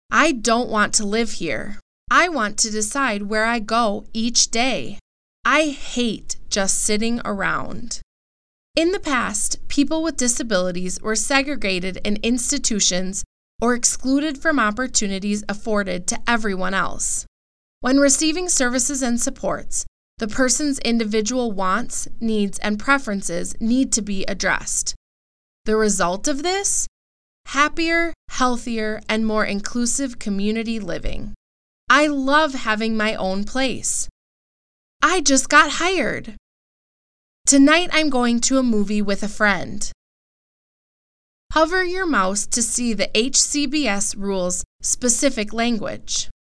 I don't want to live here. I want to decide where I go each day. I hate just sitting around. In the past, people with disabilities were segregated in institutions or excluded from opportunities afforded to everyone else. When receiving services and supports, the person's individual wants, needs, and preferences need to be addressed. The result of this? Happier, healthier, and more inclusive community living. I love having my own place. I just got hired. Tonight I'm going to a movie with a friend. Hover your mouse to see the HCBS rules specific language.